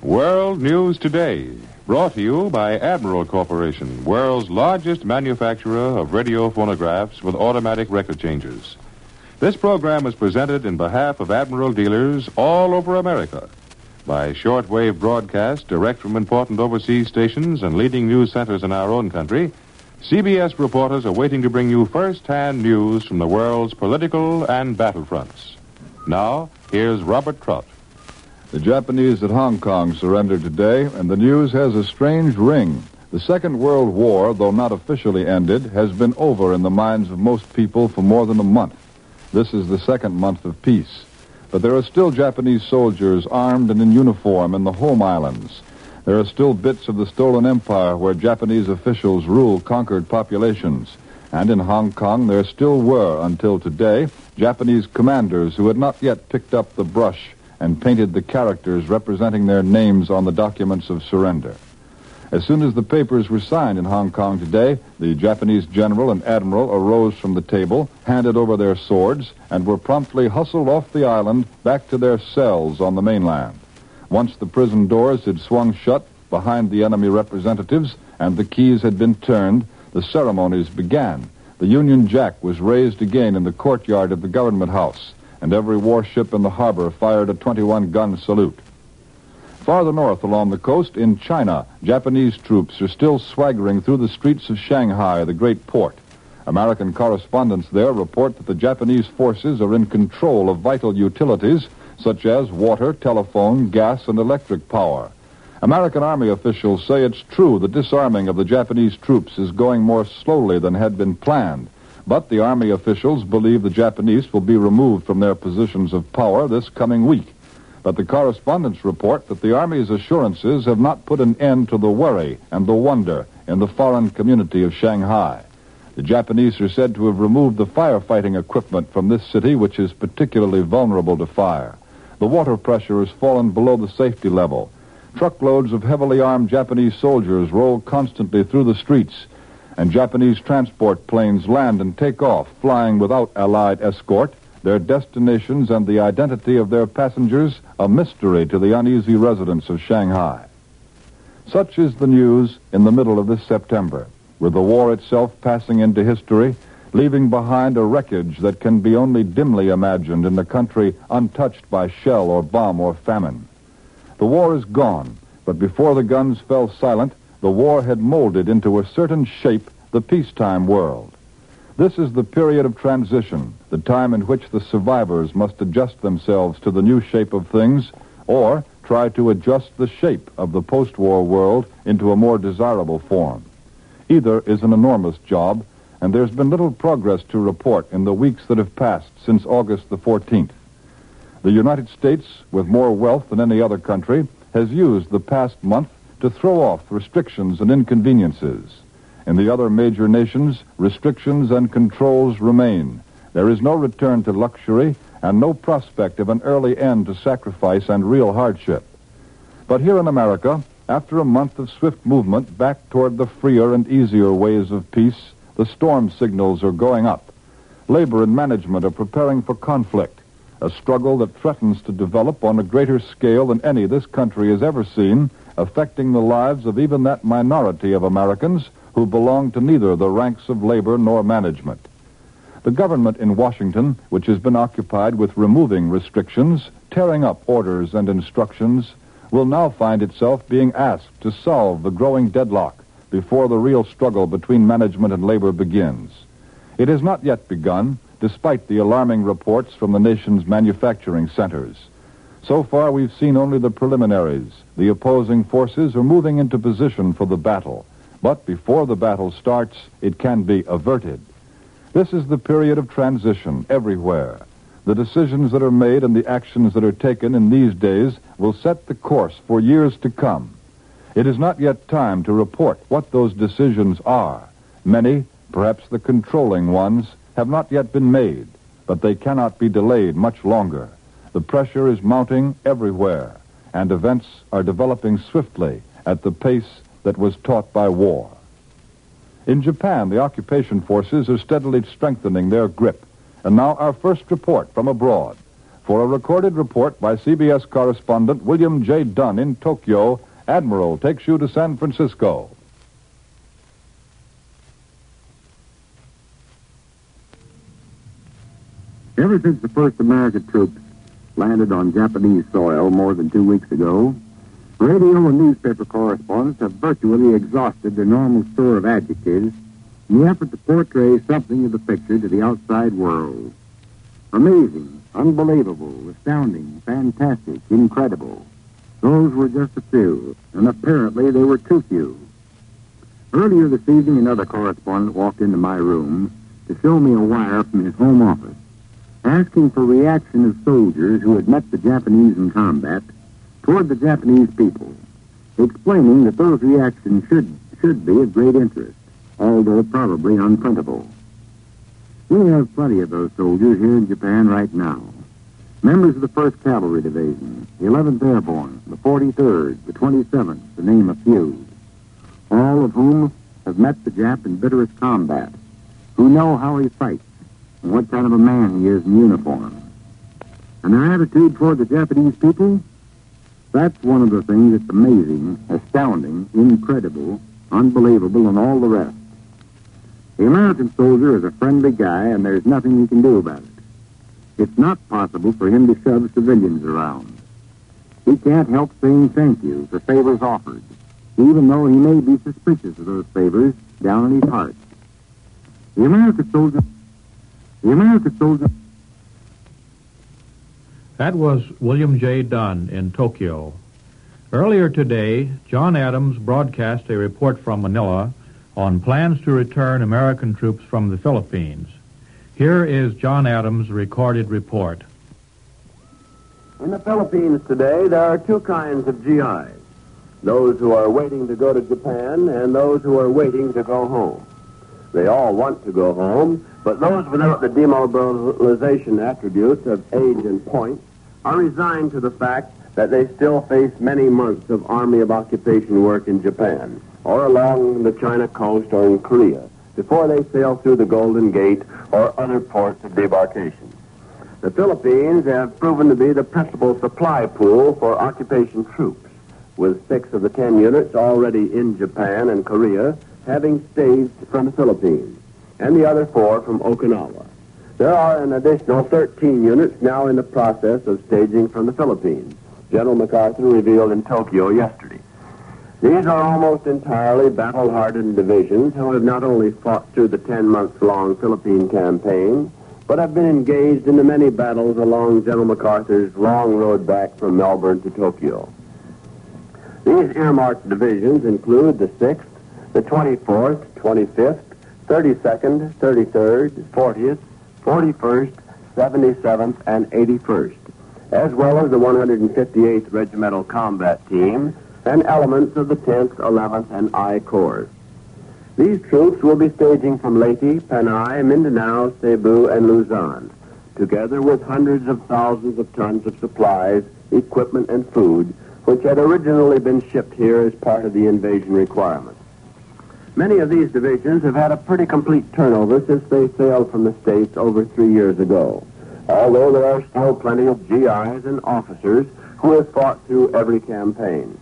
World News Today, brought to you by Admiral Corporation, world's largest manufacturer of radio phonographs with automatic record changers. This program is presented in behalf of Admiral dealers all over America by shortwave broadcast direct from important overseas stations and leading news centers in our own country. CBS reporters are waiting to bring you first-hand news from the world's political and battlefronts. Now, here's Robert Trout. The Japanese at Hong Kong surrendered today, and the news has a strange ring. The Second World War, though not officially ended, has been over in the minds of most people for more than a month. This is the second month of peace. But there are still Japanese soldiers armed and in uniform in the home islands. There are still bits of the stolen empire where Japanese officials rule conquered populations. And in Hong Kong, there still were, until today, Japanese commanders who had not yet picked up the brush and painted the characters representing their names on the documents of surrender. As soon as the papers were signed in Hong Kong today, the Japanese general and admiral arose from the table, handed over their swords, and were promptly hustled off the island back to their cells on the mainland. Once the prison doors had swung shut behind the enemy representatives and the keys had been turned, the ceremonies began. The Union Jack was raised again in the courtyard of the government house, and every warship in the harbor fired a 21-gun salute. Farther north along the coast, in China, Japanese troops are still swaggering through the streets of Shanghai, the great port. American correspondents there report that the Japanese forces are in control of vital utilities such as water, telephone, gas, and electric power. American Army officials say it's true the disarming of the Japanese troops is going more slowly than had been planned. But the Army officials believe the Japanese will be removed from their positions of power this coming week. But the correspondents report that the Army's assurances have not put an end to the worry and the wonder in the foreign community of Shanghai. The Japanese are said to have removed the firefighting equipment from this city, which is particularly vulnerable to fire. The water pressure has fallen below the safety level. Truckloads of heavily armed Japanese soldiers roll constantly through the streets, and Japanese transport planes land and take off, flying without Allied escort, their destinations and the identity of their passengers a mystery to the uneasy residents of Shanghai. Such is the news in the middle of this September, with the war itself passing into history, leaving behind a wreckage that can be only dimly imagined in a country untouched by shell or bomb or famine. The war is gone, but before the guns fell silent, the war had molded into a certain shape the peacetime world. This is the period of transition, the time in which the survivors must adjust themselves to the new shape of things or try to adjust the shape of the post-war world into a more desirable form. Either is an enormous job, and there's been little progress to report in the weeks that have passed since August the 14th. The United States, with more wealth than any other country, has used the past month to throw off restrictions and inconveniences. In the other major nations, restrictions and controls remain. There is no return to luxury and no prospect of an early end to sacrifice and real hardship. But here in America, after a month of swift movement back toward the freer and easier ways of peace, the storm signals are going up. Labor and management are preparing for conflict, a struggle that threatens to develop on a greater scale than any this country has ever seen, affecting the lives of even that minority of Americans who belong to neither the ranks of labor nor management. The government in Washington, which has been occupied with removing restrictions, tearing up orders and instructions, will now find itself being asked to solve the growing deadlock before the real struggle between management and labor begins. It has not yet begun, despite the alarming reports from the nation's manufacturing centers. So far, we've seen only the preliminaries. The opposing forces are moving into position for the battle. But before the battle starts, it can be averted. This is the period of transition everywhere. The decisions that are made and the actions that are taken in these days will set the course for years to come. It is not yet time to report what those decisions are. Many, perhaps the controlling ones, have not yet been made, but they cannot be delayed much longer. The pressure is mounting everywhere, and events are developing swiftly at the pace that was taught by war. In Japan, the occupation forces are steadily strengthening their grip. And now our first report from abroad. For a recorded report by CBS correspondent William J. Dunn in Tokyo, Admiral takes you to San Francisco. Ever since the first American troops landed on Japanese soil more than 2 weeks ago, radio and newspaper correspondents have virtually exhausted their normal store of adjectives in the effort to portray something of the picture to the outside world. Amazing, unbelievable, astounding, fantastic, incredible. Those were just a few, and apparently they were too few. Earlier this evening, another correspondent walked into my room to show me a wire from his home office, asking for reaction of soldiers who had met the Japanese in combat toward the Japanese people, explaining that those reactions should be of great interest, although probably unprintable. We have plenty of those soldiers here in Japan right now. Members of the 1st Cavalry Division, the 11th Airborne, the 43rd, the 27th, to name a few, all of whom have met the Jap in bitterest combat, who know how he fights and what kind of a man he is in uniform. And their attitude toward the Japanese people? That's one of the things that's amazing, astounding, incredible, unbelievable, and all the rest. The American soldier is a friendly guy, and there's nothing he can do about it. It's not possible for him to shove civilians around. He can't help saying thank you for favors offered, even though he may be suspicious of those favors down in his heart. The American soldier... That was William J. Dunn in Tokyo. Earlier today, John Adams broadcast a report from Manila on plans to return American troops from the Philippines. Here is John Adams' recorded report. In the Philippines today, there are two kinds of GIs. Those who are waiting to go to Japan and those who are waiting to go home. They all want to go home, but those without the demobilization attributes of age and point are resigned to the fact that they still face many months of Army of Occupation work in Japan or along the China coast or in Korea before they sail through the Golden Gate or other ports of debarkation. The Philippines have proven to be the principal supply pool for occupation troops, with 6 of the 10 units already in Japan and Korea having staged from the Philippines, and the other 4 from Okinawa. There are an additional 13 units now in the process of staging from the Philippines, General MacArthur revealed in Tokyo yesterday. These are almost entirely battle-hardened divisions who have not only fought through the 10-month-long Philippine campaign, but have been engaged in the many battles along General MacArthur's long road back from Melbourne to Tokyo. These earmarked divisions include the 6th, the 24th, 25th, 32nd, 33rd, 40th, 41st, 77th, and 81st, as well as the 158th Regimental Combat Team and elements of the 10th, 11th, and I Corps. These troops will be staging from Leyte, Panay, Mindanao, Cebu, and Luzon, together with hundreds of thousands of tons of supplies, equipment, and food, which had originally been shipped here as part of the invasion requirements. Many of these divisions have had a pretty complete turnover since they sailed from the States over 3 years ago, although there are still plenty of GIs and officers who have fought through every campaign.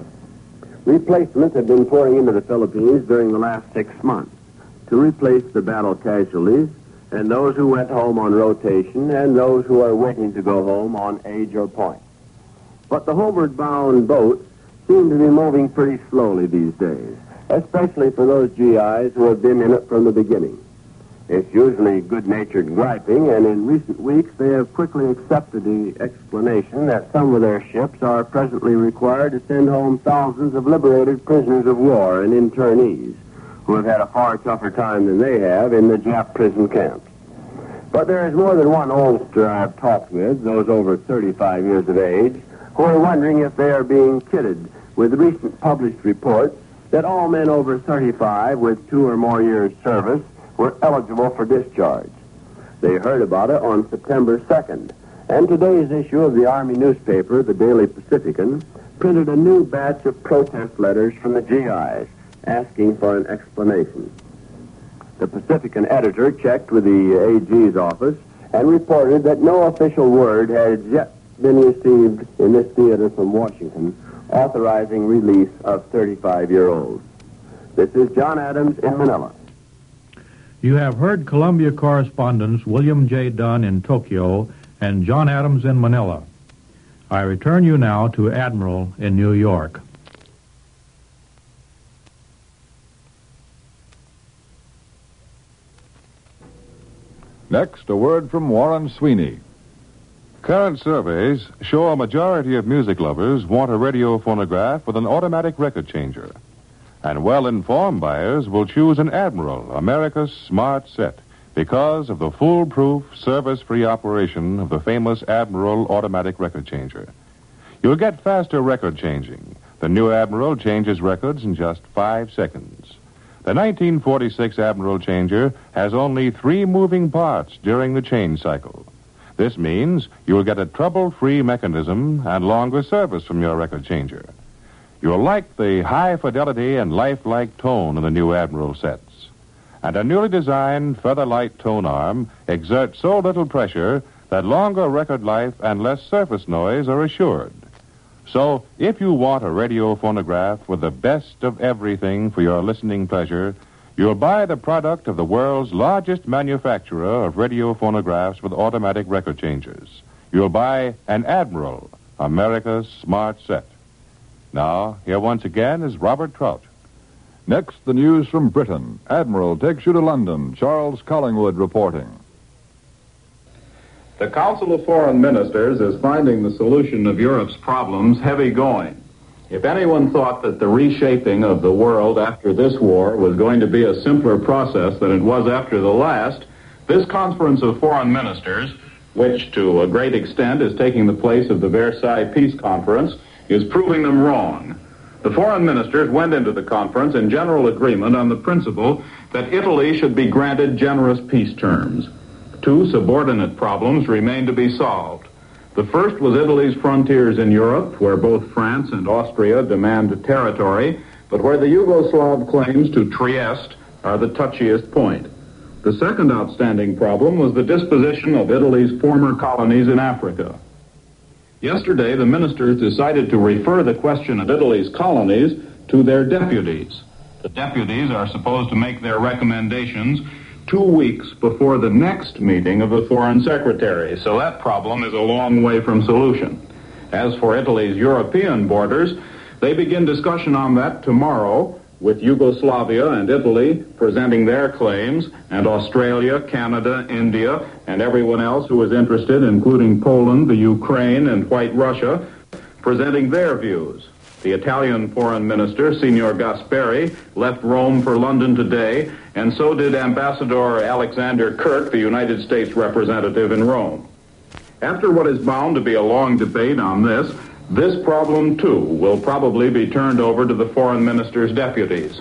Replacements have been pouring into the Philippines during the last 6 months to replace the battle casualties and those who went home on rotation and those who are waiting to go home on age or point. But the homeward-bound boats seem to be moving pretty slowly these days, especially for those GIs who have been in it from the beginning. It's usually good-natured griping, and in recent weeks they have quickly accepted the explanation that some of their ships are presently required to send home thousands of liberated prisoners of war and internees who have had a far tougher time than they have in the Jap prison camps. But there is more than one oldster I've talked with, those over 35 years of age, who are wondering if they are being kidded with recent published reports that all men over 35 with 2 or more years' service were eligible for discharge. They heard about it on September 2nd, and today's issue of the Army newspaper, the Daily Pacifican, printed a new batch of protest letters from the GIs asking for an explanation. The Pacifican editor checked with the AG's office and reported that no official word had yet been received in this theater from Washington authorizing release of 35-year-olds. This is John Adams in Manila. You have heard Columbia correspondents William J. Dunn in Tokyo and John Adams in Manila. I return you now to Admiral in New York. Next, a word from Warren Sweeney. Current surveys show a majority of music lovers want a radio phonograph with an automatic record changer. And well-informed buyers will choose an Admiral, America's smart set, because of the foolproof, service-free operation of the famous Admiral automatic record changer. You'll get faster record changing. The new Admiral changes records in just 5 seconds. The 1946 Admiral changer has only 3 moving parts during the change cycle. This means you'll get a trouble-free mechanism and longer service from your record changer. You'll like the high fidelity and lifelike tone of the new Admiral sets. And a newly designed feather-light tone arm exerts so little pressure that longer record life and less surface noise are assured. So, if you want a radio phonograph with the best of everything for your listening pleasure, you'll buy the product of the world's largest manufacturer of radio phonographs with automatic record changers. You'll buy an Admiral, America's smart set. Now, here once again is Robert Trout. Next, the news from Britain. Admiral takes you to London. Charles Collingwood reporting. The Council of Foreign Ministers is finding the solution of Europe's problems heavy going. If anyone thought that the reshaping of the world after this war was going to be a simpler process than it was after the last, this Conference of Foreign Ministers, which to a great extent is taking the place of the Versailles Peace Conference, is proving them wrong. The foreign ministers went into the conference in general agreement on the principle that Italy should be granted generous peace terms. 2 subordinate problems remain to be solved. The first was Italy's frontiers in Europe, where both France and Austria demand territory, but where the Yugoslav claims to Trieste are the touchiest point. The second outstanding problem was the disposition of Italy's former colonies in Africa. Yesterday, the ministers decided to refer the question of Italy's colonies to their deputies. The deputies are supposed to make their recommendations 2 weeks before the next meeting of the foreign secretary, so that problem is a long way from solution. As for Italy's European borders, they begin discussion on that tomorrow, with Yugoslavia and Italy presenting their claims, and Australia, Canada, India, and everyone else who is interested, including Poland, the Ukraine, and White Russia, presenting their views. The Italian foreign minister, Signor Gasperi, left Rome for London today, and so did Ambassador Alexander Kirk, the United States representative in Rome. After what is bound to be a long debate on this problem, too, will probably be turned over to the foreign minister's deputies.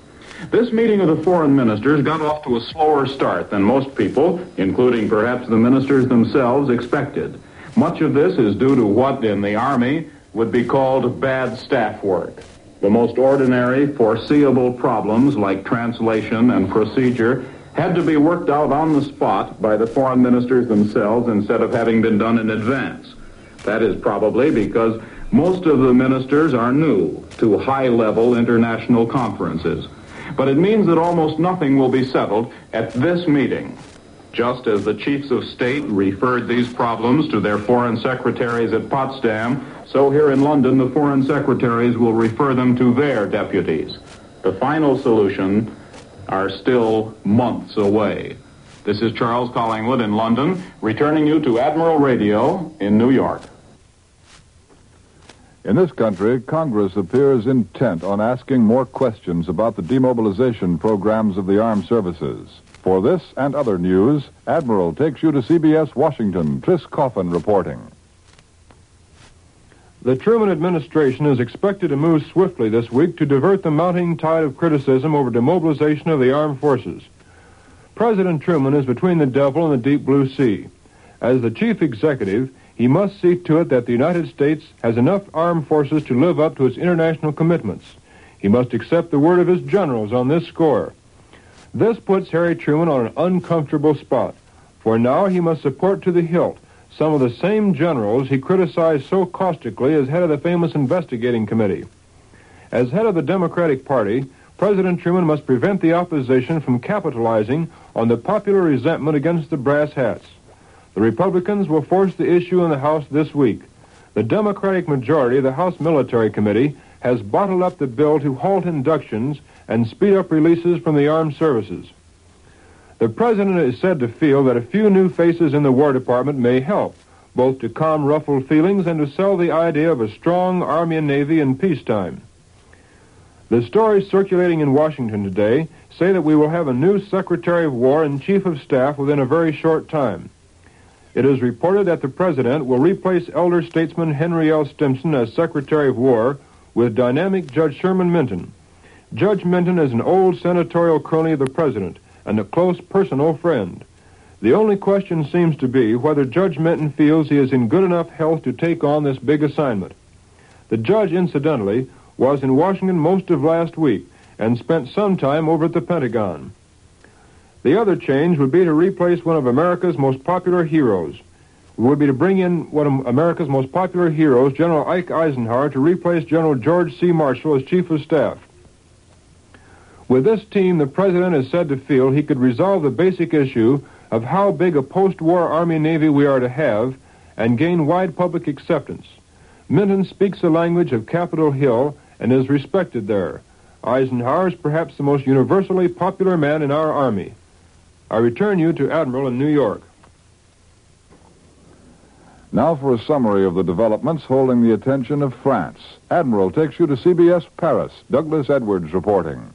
This meeting of the foreign ministers got off to a slower start than most people, including perhaps the ministers themselves, expected. Much of this is due to what in the Army would be called bad staff work. The most ordinary, foreseeable problems like translation and procedure had to be worked out on the spot by the foreign ministers themselves instead of having been done in advance. That is probably because most of the ministers are new to high-level international conferences. But it means that almost nothing will be settled at this meeting. Just as the chiefs of state referred these problems to their foreign secretaries at Potsdam, so here in London the foreign secretaries will refer them to their deputies. The final solution are still months away. This is Charles Collingwood in London, returning you to Admiral Radio in New York. In this country, Congress appears intent on asking more questions about the demobilization programs of the armed services. For this and other news, Admiral takes you to CBS Washington. Tris Coffin reporting. The Truman administration is expected to move swiftly this week to divert the mounting tide of criticism over demobilization of the armed forces. President Truman is between the devil and the deep blue sea. As the chief executive, he must see to it that the United States has enough armed forces to live up to its international commitments. He must accept the word of his generals on this score. This puts Harry Truman on an uncomfortable spot. for now he must support to the hilt some of the same generals he criticized so caustically as head of the famous investigating committee. As head of the Democratic Party, President Truman must prevent the opposition from capitalizing on the popular resentment against the brass hats. The Republicans will force the issue in the House this week. The Democratic majority of the House Military Committee has bottled up the bill to halt inductions and speed up releases from the armed services. The President is said to feel that a few new faces in the War Department may help, both to calm ruffled feelings and to sell the idea of a strong Army and Navy in peacetime. The stories circulating in Washington today say that we will have a new Secretary of War and Chief of Staff within a very short time. It is reported that the President will replace elder statesman Henry L. Stimson as Secretary of War with dynamic Judge Sherman Minton. Judge Minton is an old senatorial crony of the President and a close personal friend. The only question seems to be whether Judge Minton feels he is in good enough health to take on this big assignment. The judge, incidentally, was in Washington most of last week and spent some time over at the Pentagon. The other change would be to replace one of America's most popular heroes. It would be to bring in one of America's most popular heroes, General Ike Eisenhower, to replace General George C. Marshall as Chief of Staff. With this team, the President is said to feel he could resolve the basic issue of how big a post-war Army and Navy we are to have and gain wide public acceptance. Minton speaks the language of Capitol Hill and is respected there. Eisenhower is perhaps the most universally popular man in our Army. I return you to Admiral in New York. Now for a summary of the developments holding the attention of France. Admiral takes you to CBS Paris. Douglas Edwards reporting.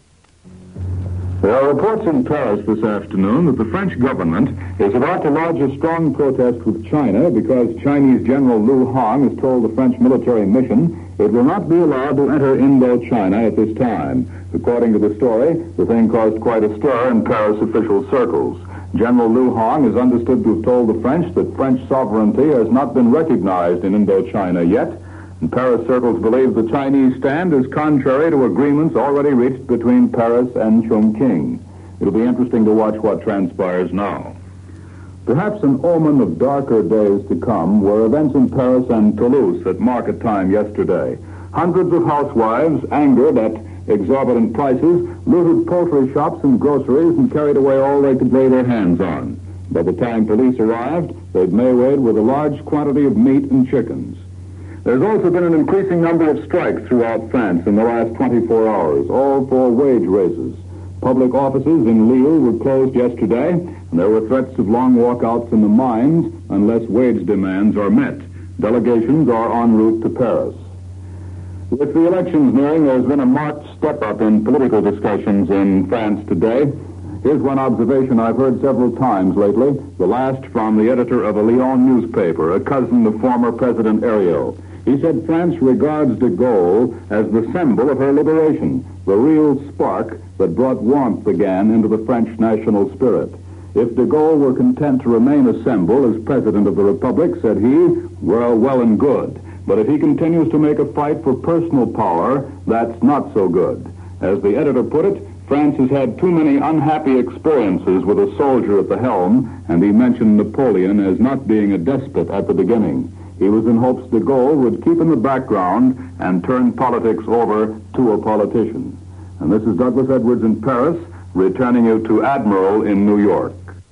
There are reports in Paris this afternoon that the French government is about to lodge a strong protest with China because Chinese General Liu Hong has told the French military mission it will not be allowed to enter Indochina at this time. According to the story, the thing caused quite a stir in Paris official circles. General Liu Hong is understood to have told the French that French sovereignty has not been recognized in Indochina yet, and Paris circles believe the Chinese stand is contrary to agreements already reached between Paris and Chongqing. It'll be interesting to watch what transpires now. Perhaps an omen of darker days to come were events in Paris and Toulouse at market time yesterday. Hundreds of housewives, angered at exorbitant prices, looted poultry shops and groceries and carried away all they could lay their hands on. By the time police arrived, they'd maywayed with a large quantity of meat and chickens. There's also been an increasing number of strikes throughout France in the last 24 hours, all for wage raises. Public offices in Lille were closed yesterday, and there were threats of long walkouts in the mines unless wage demands are met. Delegations are en route to Paris. With the elections nearing, there's been a marked step-up in political discussions in France today. Here's one observation I've heard several times lately, the last from the editor of a Lyon newspaper, a cousin of former President Herriot. He said France regards de Gaulle as the symbol of her liberation, the real spark that brought warmth again into the French national spirit. If de Gaulle were content to remain a symbol as President of the Republic, said he, well and good. But if he continues to make a fight for personal power, that's not so good. As the editor put it, France has had too many unhappy experiences with a soldier at the helm, and he mentioned Napoleon as not being a despot at the beginning. He was in hopes de Gaulle would keep in the background and turn politics over to a politician. And this is Douglas Edwards in Paris, returning you to Admiral in New York.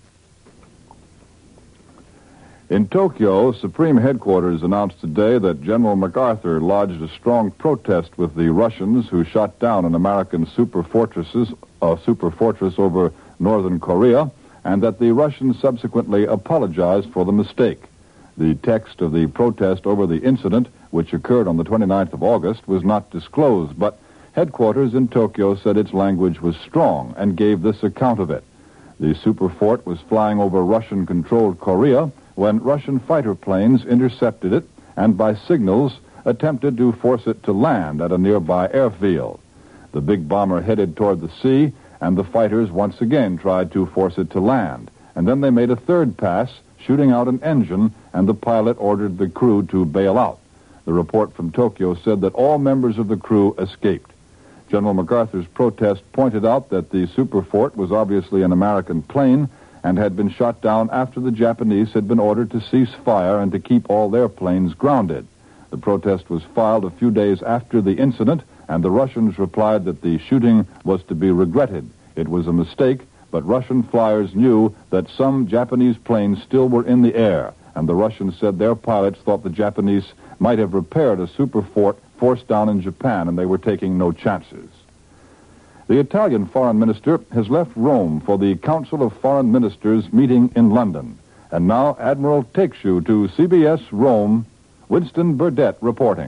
In Tokyo, Supreme Headquarters announced today that General MacArthur lodged a strong protest with the Russians who shot down an American super fortress over northern Korea, and that the Russians subsequently apologized for the mistake. The text of the protest over the incident, which occurred on the 29th of August, was not disclosed, but headquarters in Tokyo said its language was strong and gave this account of it. The super fort was flying over Russian-controlled Korea when Russian fighter planes intercepted it and by signals attempted to force it to land at a nearby airfield. The big bomber headed toward the sea, and the fighters once again tried to force it to land. And then they made a third pass, shooting out an engine, and the pilot ordered the crew to bail out. The report from Tokyo said that all members of the crew escaped. General MacArthur's protest pointed out that the super fort was obviously an American plane, and had been shot down after the Japanese had been ordered to cease fire and to keep all their planes grounded. The protest was filed a few days after the incident, and the Russians replied that the shooting was to be regretted. It was a mistake, but Russian flyers knew that some Japanese planes still were in the air, and the Russians said their pilots thought the Japanese might have repaired a super force down in Japan, and they were taking no chances. The Italian foreign minister has left Rome for the Council of Foreign Ministers meeting in London. And now Admiral takes you to CBS Rome. Winston Burdett reporting.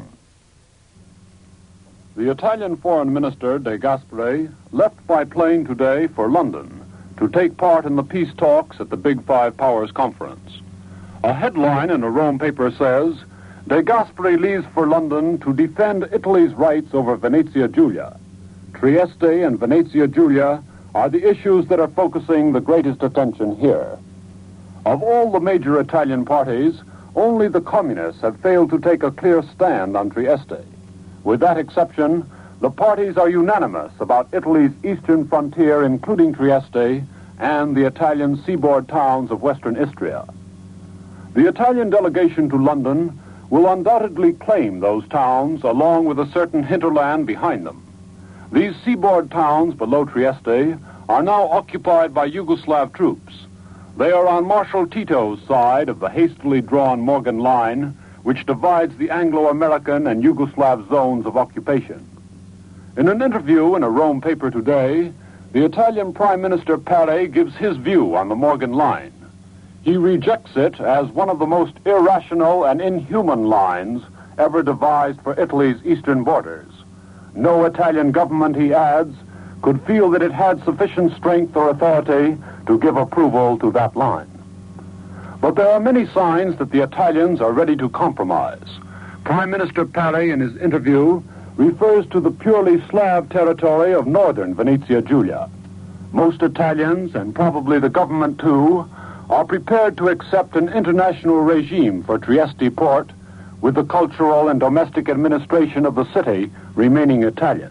The Italian Foreign Minister, De Gasperi, left by plane today for London to take part in the peace talks at the Big Five Powers Conference. A headline in a Rome paper says, De Gasperi leaves for London to defend Italy's rights over Venezia Giulia. Trieste and Venezia Giulia are the issues that are focusing the greatest attention here. Of all the major Italian parties, only the communists have failed to take a clear stand on Trieste. With that exception, the parties are unanimous about Italy's eastern frontier, including Trieste, and the Italian seaboard towns of western Istria. The Italian delegation to London will undoubtedly claim those towns, along with a certain hinterland behind them. These seaboard towns below Trieste are now occupied by Yugoslav troops. They are on Marshal Tito's side of the hastily drawn Morgan Line, which divides the Anglo-American and Yugoslav zones of occupation. In an interview in a Rome paper today, the Italian Prime Minister Pare gives his view on the Morgan Line. He rejects it as one of the most irrational and inhuman lines ever devised for Italy's eastern borders. No Italian government, he adds, could feel that it had sufficient strength or authority to give approval to that line. But there are many signs that the Italians are ready to compromise. Prime Minister Pare, in his interview, refers to the purely Slav territory of northern Venezia Giulia. Most Italians, and probably the government too, are prepared to accept an international regime for Trieste port, with the cultural and domestic administration of the city remaining Italian.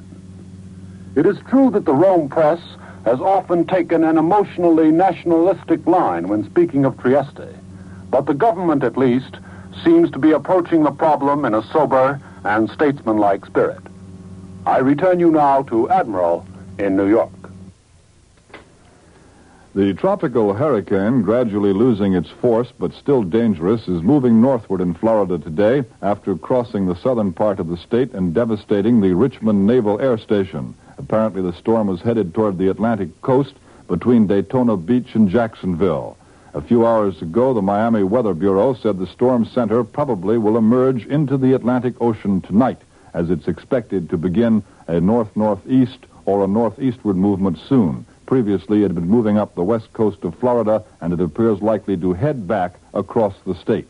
It is true that the Rome press has often taken an emotionally nationalistic line when speaking of Trieste, but the government, at least, seems to be approaching the problem in a sober and statesmanlike spirit. I return you now to Admiral in New York. The tropical hurricane, gradually losing its force but still dangerous, is moving northward in Florida today after crossing the southern part of the state and devastating the Richmond Naval Air Station. Apparently the storm was headed toward the Atlantic coast between Daytona Beach and Jacksonville. A few hours ago, the Miami Weather Bureau said the storm center probably will emerge into the Atlantic Ocean tonight, as it's expected to begin a north-northeast or a northeastward movement soon. Previously, it had been moving up the west coast of Florida, and it appears likely to head back across the state.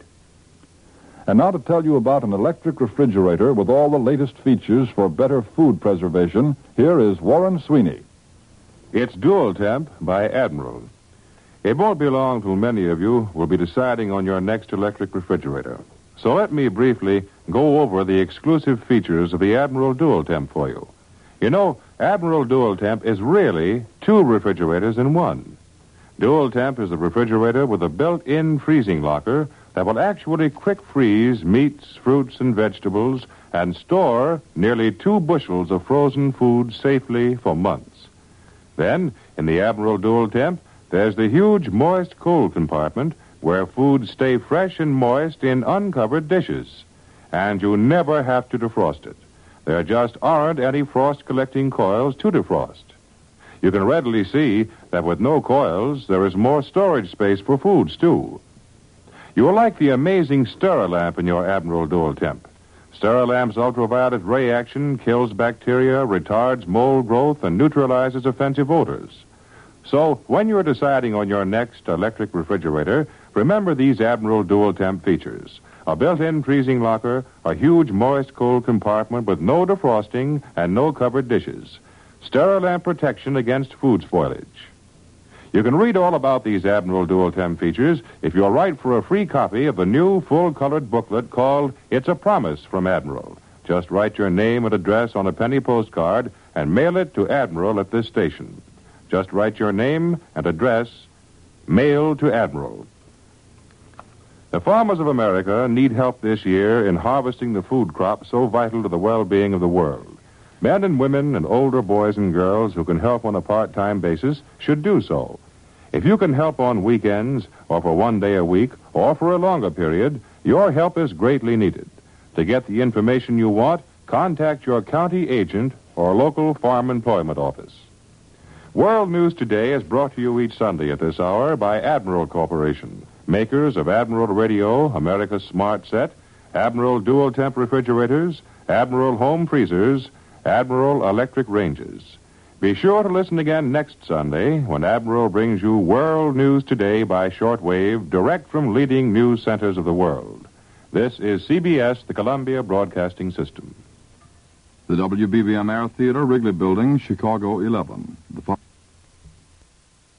And now to tell you about an electric refrigerator with all the latest features for better food preservation, here is Warren Sweeney. It's Dual Temp by Admiral. It won't be long till many of you will be deciding on your next electric refrigerator. So let me briefly go over the exclusive features of the Admiral Dual Temp for you. You know, Admiral Dual Temp is really two refrigerators in one. Dual Temp is a refrigerator with a built-in freezing locker that will actually quick freeze meats, fruits, and vegetables and store nearly 2 bushels of frozen food safely for months. Then, in the Admiral Dual Temp, there's the huge moist cold compartment where foods stay fresh and moist in uncovered dishes. And you never have to defrost it. There just aren't any frost-collecting coils to defrost. You can readily see that with no coils, there is more storage space for foods, too. You'll like the amazing Sterilamp in your Admiral Dual Temp. Sterilamp's ultraviolet ray action kills bacteria, retards mold growth, and neutralizes offensive odors. So, when you're deciding on your next electric refrigerator, remember these Admiral Dual Temp features. A built-in freezing locker, a huge moist cold compartment with no defrosting and no covered dishes. Sterilamp protection against food spoilage. You can read all about these Admiral Dual Temp features if you'll write for a free copy of the new full-colored booklet called It's a Promise from Admiral. Just write your name and address on a penny postcard and mail it to Admiral at this station. Just write your name and address Mail to Admiral. The farmers of America need help this year in harvesting the food crop so vital to the well-being of the world. Men and women and older boys and girls who can help on a part-time basis should do so. If you can help on weekends or for one day a week or for a longer period, your help is greatly needed. To get the information you want, contact your county agent or local farm employment office. World News Today is brought to you each Sunday at this hour by Admiral Corporation, makers of Admiral Radio, America's Smart Set, Admiral Dual Temp Refrigerators, Admiral Home Freezers, Admiral Electric Ranges. Be sure to listen again next Sunday when Admiral brings you World News Today by shortwave, direct from leading news centers of the world. This is CBS, the Columbia Broadcasting System. The WBBM Air Theater, Wrigley Building, Chicago 11. The following